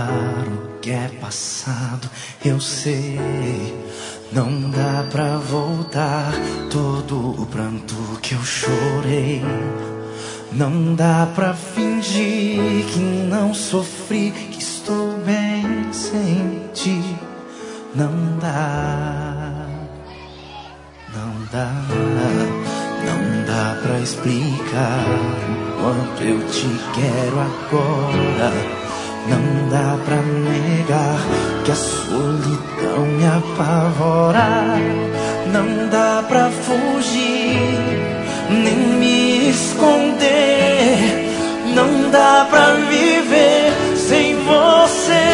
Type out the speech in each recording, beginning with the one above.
perdoar o que é passado, eu sei. Não dá pra voltar todo o pranto que eu chorei. Não dá pra fingir que não sofri, que estou bem sem ti. Não dá, não dá, não dá pra explicar o quanto eu te quero agora. Não dá pra negar que a solidão me apavora. Não dá pra fugir, nem me esconder. Não dá pra viver sem você.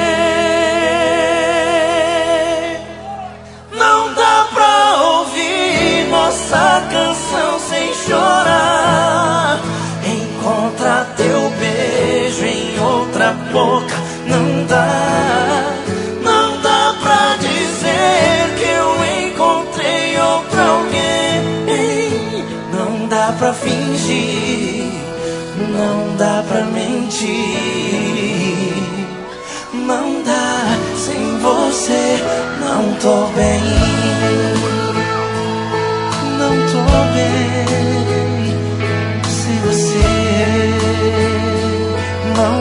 Não dá pra ouvir nossa canção sem chorar. Encontrar teu beijo em outra boca. Não dá, não dá pra dizer que eu encontrei outro alguém. Não dá pra fingir, não dá pra mentir. Não dá, sem você não tô bem. Não tô bem sem você. Não,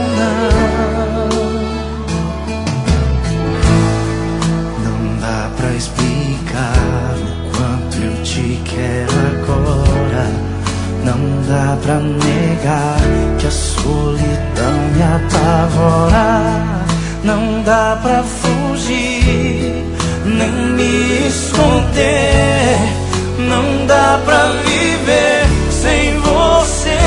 não dá pra explicar o quanto eu te quero agora. Não dá pra negar que a solidão me apavora. Não dá pra fugir, nem me esconder. Não dá pra viver sem você.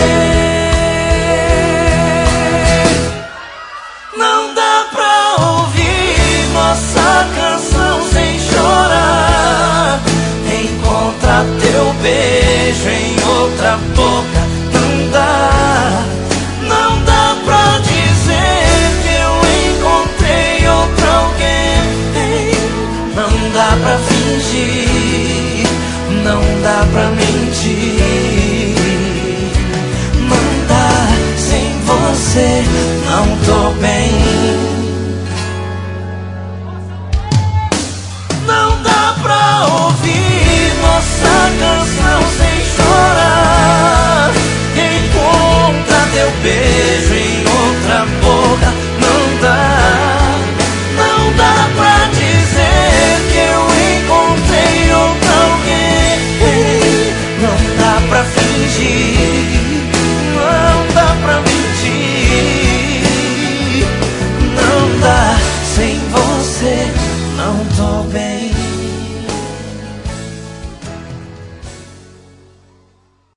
Não dá pra ouvir nossa canção sem chorar. Encontrar teu beijo em outra boca. Não dá, não dá pra dizer que eu encontrei outro alguém. Não dá pra fingir, não dá pra mentir. Não dá, sem você não tô bem. Não dá pra ouvir nossa canção sem chorar. Encontra teu beijo em outra boca. Não dá, não dá pra dizer que eu encontrei outro alguém. Não dá pra fingir, não dá pra mentir. Não dá, sem você não tô bem.